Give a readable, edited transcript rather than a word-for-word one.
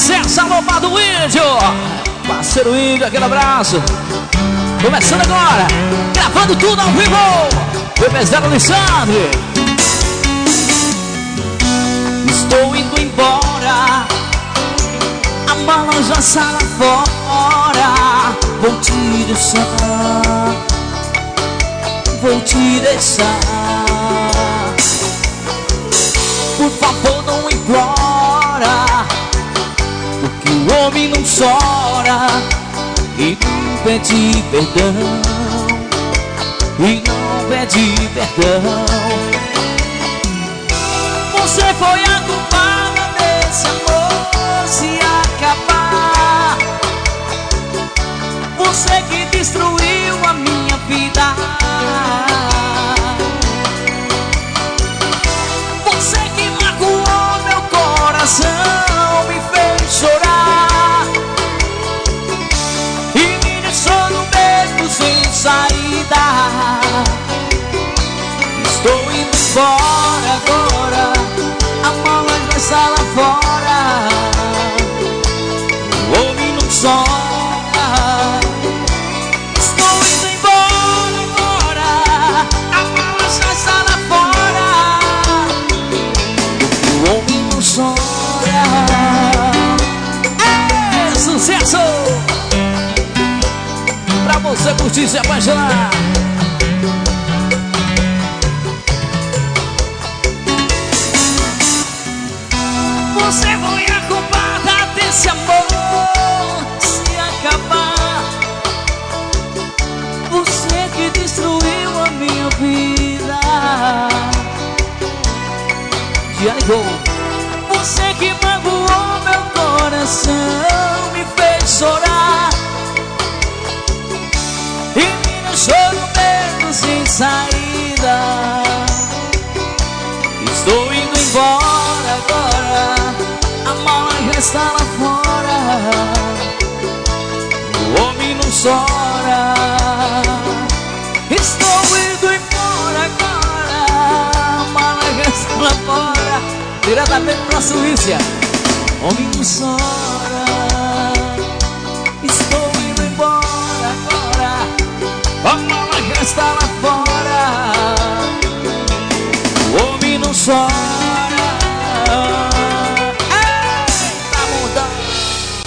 sucesso, alô, Pá do Índio. Parceiro Índio, aquele abraço. Começando agora, gravando tudo ao vivo. Bebezero Alexandre. Estou indo embora, a mala já está lá fora. Vou te deixar, vou te deixar. Por favor, não implora, porque o homem não chora e não pede perdão, e não pede perdão. Você foi a culpada desse amor se acabar. Você que destruiu a minha vida. Você que magoou meu coração, me fez chorar e me deixou no beco sem saída. Estou indo embora agora, a mala já está lá fora. O homem não chora. Estou indo embora agora, a mala já está lá fora. O homem não chora. É sucesso! Pra você curtir e se apaixonar. Você foi a culpada desse amor se acabar. Você que destruiu a minha vida. Já ligou. Você que magoou meu coração, me fez chorar e me deixou no beco sem saída. Estou indo embora agora, a mala já está lá fora. O homem não chora. Estou indo embora agora, a mala já está lá fora. Diretamente pra Suíça. O homem não chora.